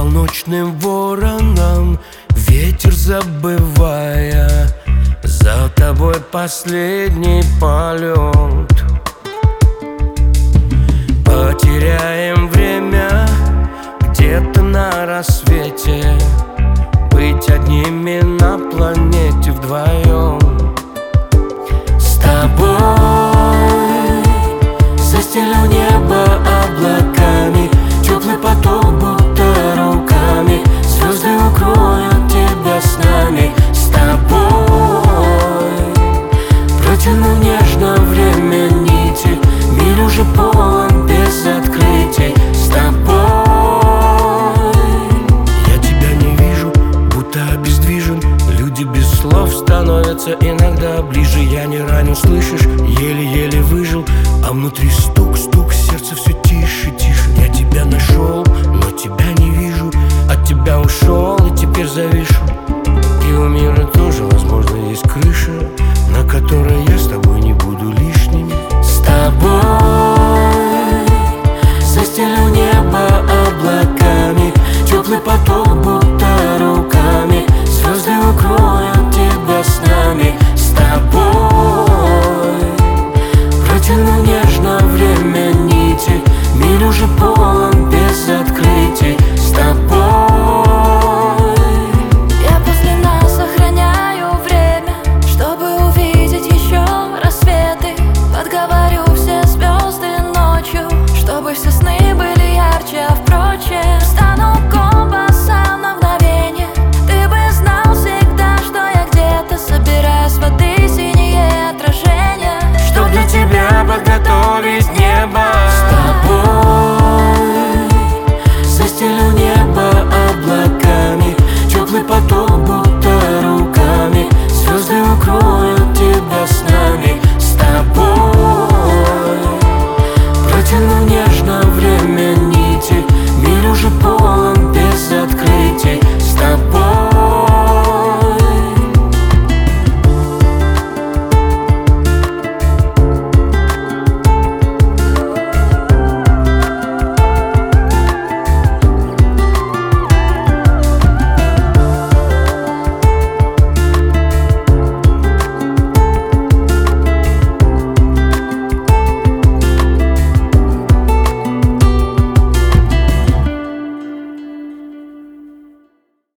полночным вороном, ветер забывая за тобой последний полет. Потеряем время где-то на рассвете, быть одними на планете вдвоем. С тобой застелю небо облаками, теплый поток будто руками, звезды укроют тебя с нами. С тобой протяну нежно время нити, мир уже полон без открытий. С тобой я тебя не вижу, будто обездвижен. Люди без слов становятся иногда ближе. Я не ранен, слышишь, еле-еле выжил, а внутри стук-стук, сердце все тише, тише. Я тебя нашел, но тебя не вижу, от тебя ушел и теперь завишу. И у мира тоже, возможно, есть крыша, на которой я с тобой не буду лишним. С тобой застелю небо облаками, теплый поток будто руками, звезды укроют тебя с нами. С тобой протяну нежно время нити, мир уже полон